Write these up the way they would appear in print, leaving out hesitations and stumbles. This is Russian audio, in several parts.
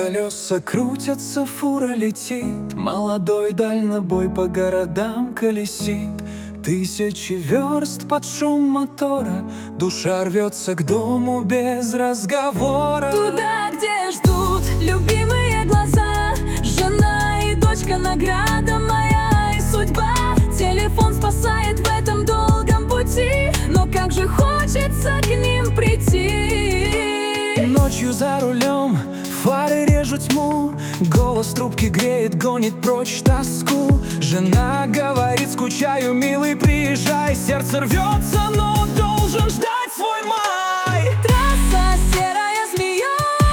колеса крутятся, фура летит, молодой дальнобой по городам колесит. Тысячи верст под шум мотора, душа рвется к дому без разговора. Туда, где ждут любимые глаза, жена и дочка, награда моя и судьба. Телефон спасает в этом долгом пути, но как же хочется к ним прийти. Ночью за рулем фары режут тьму, голос трубки греет, гонит прочь тоску. Жена говорит: скучаю, милый, приезжай. Сердце рвется, но должен ждать свой май. Трасса серая змеей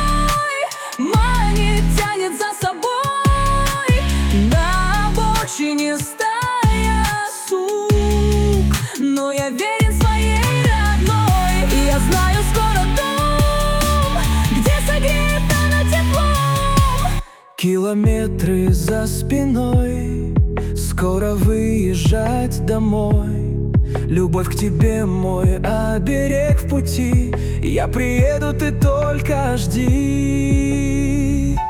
манит, тянет за собой. На обочине стая сук, но я верен своей родной. И я знаю, скоро дом, где согреет она теплом. Километры за спиной, скоро выезжать домой. Любовь к тебе мой оберег в пути. Я приеду, ты только жди.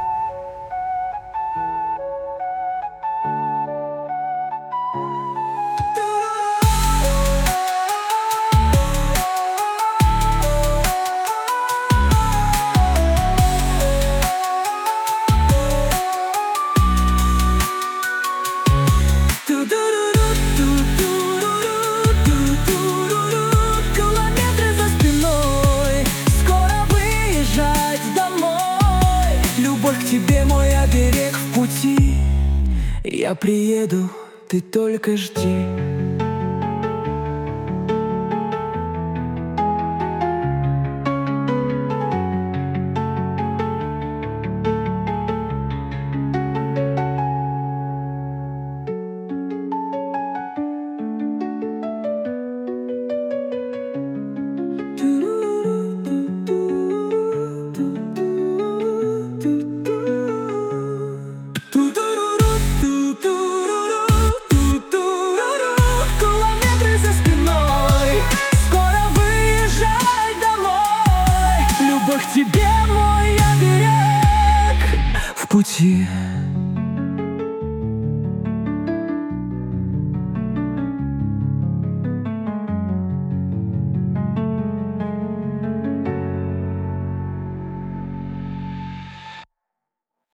Километры за спиной, скоро выезжать домой. Любовь к тебе мой оберег в пути. Я приеду, ты только жди. Километры за спиной, скоро выезжать домой. Любовь к тебе мой оберег в пути.